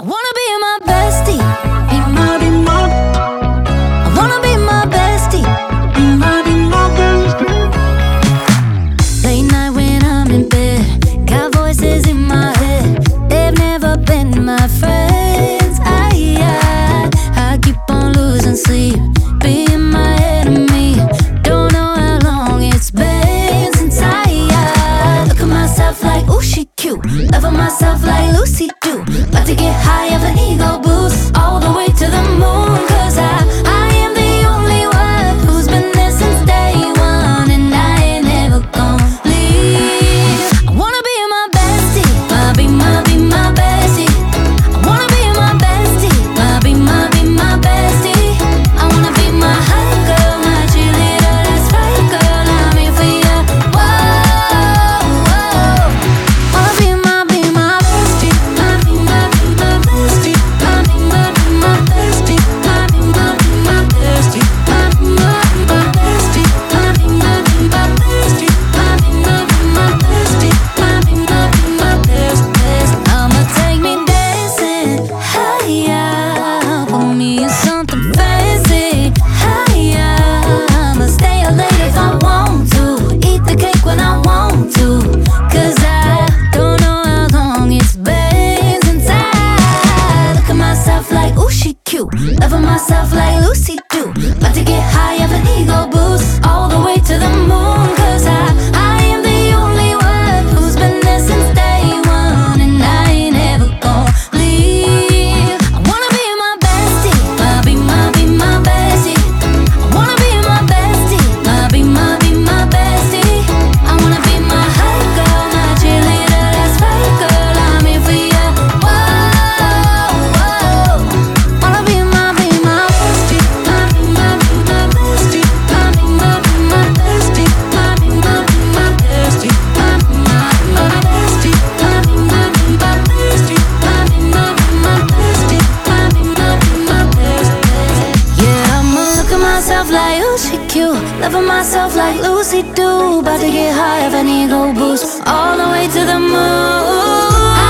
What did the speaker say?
I wanna be my bestie. Be my. I wanna be my bestie. Be my bestie. Late night when I'm in bed, got voices in my head. They've never been my friends. I keep on losing sleep, being my enemy. Don't know how long it's been since I look at myself like, ooh, she cute. Loving myself like Lucy do. About to get high of an ego boost, all the way to the moon. Cause I am the only one who's been there since day one, and I ain't never gonna leave. I wanna be my bestie, be my bestie. I wanna be my bestie, be my bestie. I wanna be my hot girl, my cheerleader, that's right, girl, I'm here for ya. Whoa, whoa. Wanna be my bestie, be my bestie, be my bestie, be my bestie, be my bestie, be my bestie, be my bestie. I'ma take me dancing, higher, put me in something fancy, higher. I'ma stay up late if I want to, eat the cake when I want to. Cause I don't know how long it's been since I look at myself like, ooh, she cute. Loving myself like Lucy do. About to get high of an ego boost, all the way to the moon. Cause I am the only one who's been there since day one, and I ain't ever gonna leave. I wanna be my bestie, be my bestie. I wanna be my bestie, be my bestie. I wanna be my hot girl, my cheerleader, that's right, girl, I'm here for ya. Whoa, whoa. Wanna be my bestie, be my bestie, be my bestie, be my bestie, be my bestie, be my bestie, be my bestie. Yeah, I'ma look at myself like, ooh, she cute. Loving myself like Lucy do. About to get high of an ego boost, all the way to the moon.